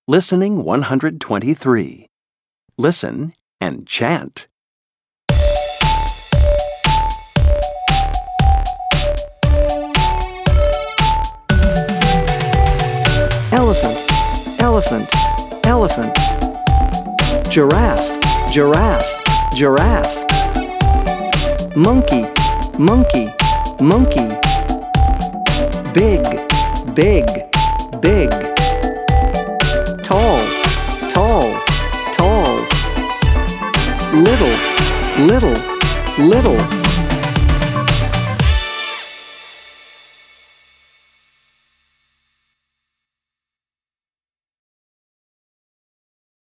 Listening 123. Listen and chant. Elephant, elephant, elephant. Giraffe, giraffe, giraffe. Monkey, monkey, monkey. Big, big, big. Tall, tall, tall. Little, little, little.